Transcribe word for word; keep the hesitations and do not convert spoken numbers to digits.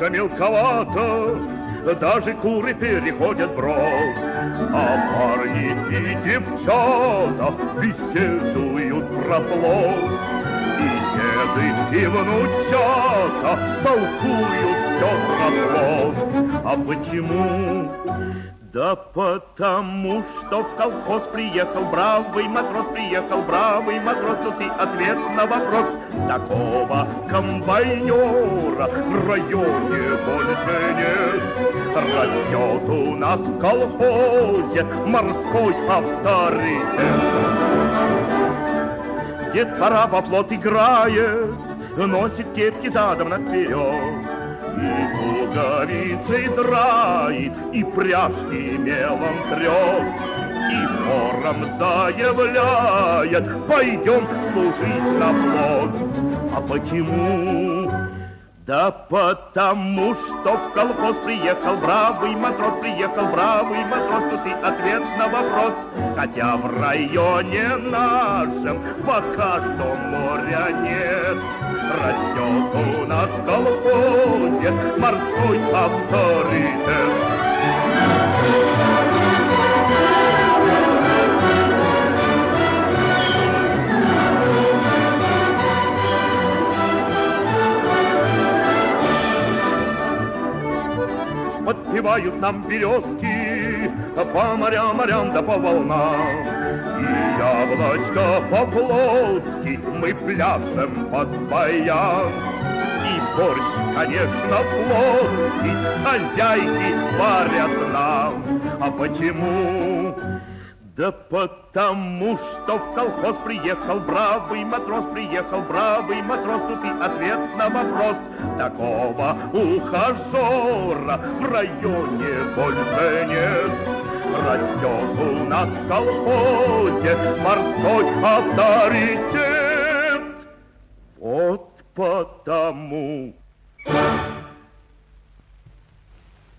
Раньше мелковато, даже куры переходят брод, а парни и девчата беседуют про флот. И деды, и внучата толкуют все про флот. А почему? Да потому что в колхоз приехал бравый матрос, приехал бравый матрос. Тут и ответ на вопрос: такого комбайнера в районе больше нет. Растет у нас в колхозе морской авторитет. Детвора во флот играет, носит кепки задом наперед, и пуговицы драит, и пряжки мелом трет, и хором заявляет: пойдем служить на флот. А почему? Да потому что в колхоз приехал бравый матрос, приехал бравый матрос. Тут и ответ на вопрос: хотя в районе нашем пока что моря нет, растет у нас в колхозе морской авторитет. Подпевают нам березки по морям, морям да по волнам, и яблочко по-флотски мы пляшем под баян. И борщ, конечно, флотский хозяйки варят нам. А почему? Да потому что в колхоз приехал бравый матрос, приехал бравый матрос. Тут и ответ на вопрос: такого ухажера в районе больше нет. Растет у нас в колхозе морской авторитет. Вот потому